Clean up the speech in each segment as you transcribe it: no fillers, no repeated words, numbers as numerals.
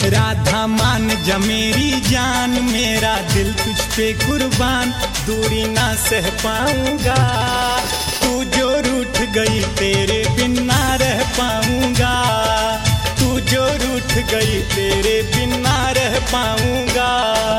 राधा मान जा मेरी जान, मेरा दिल तुझ पे कुर्बान, दूरी ना सह पाऊंगा। तू जो रूठ गई तेरे बिन ना रह पाऊंगा, तू जो रूठ गई तेरे बिन ना रह पाऊंगा।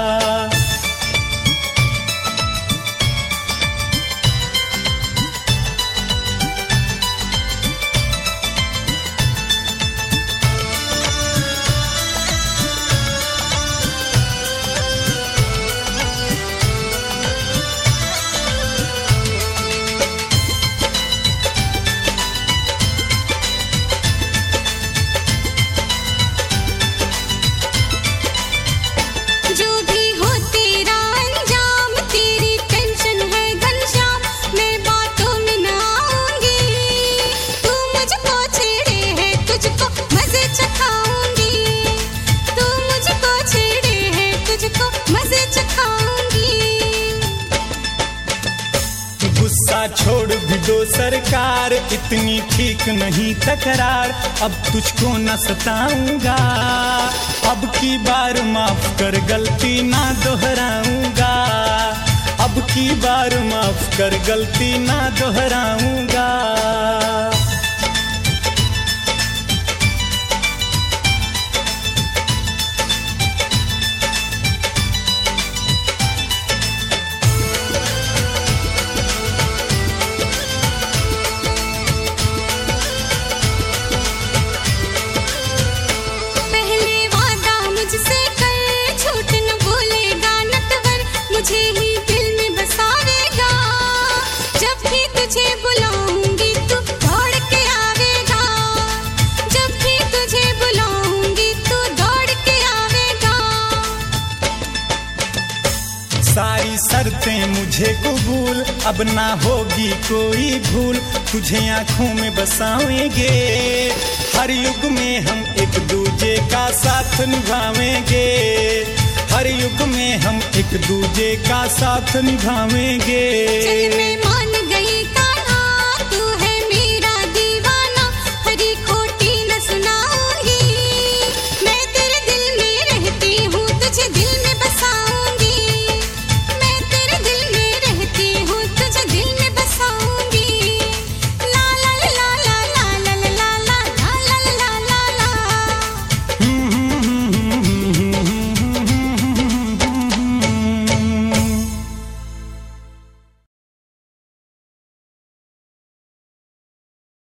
छोड़ भी दो सरकार, इतनी ठीक नहीं तकरार, अब तुझको न सताऊंगा। अब की बार माफ कर गलती ना दोहराऊंगा, अब की बार माफ कर गलती ना दोहराऊंगा। सारी शर्तें मुझे कबूल, अब ना होगी कोई भूल, तुझे आंखों में बसाएंगे। हर युग में हम एक दूजे का साथ निभाएंगे, हर युग में हम एक दूजे का साथ निभाएंगे। चल मैं मान